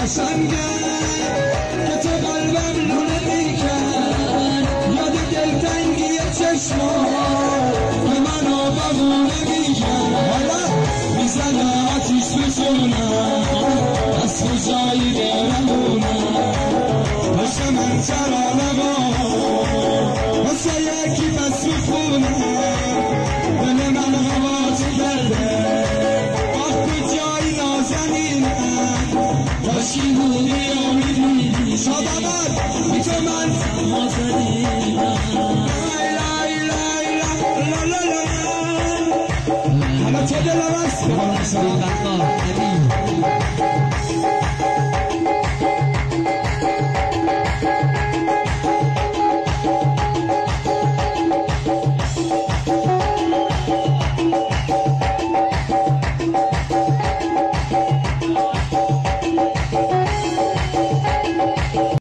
قشنگه که تو قلبم لونه میکرد یاد دلتنگی چشمات به منو بمونه میکرد حالا میزنه آتیش به جونم از کجایی برمونم پشت من ترانه واسه یکی بس بخونم دل من هوا کرده آه کجایی نازنینم کاشی بودی و میدیدی شادمت بی تو من سما زدیدم همه تو دلم هست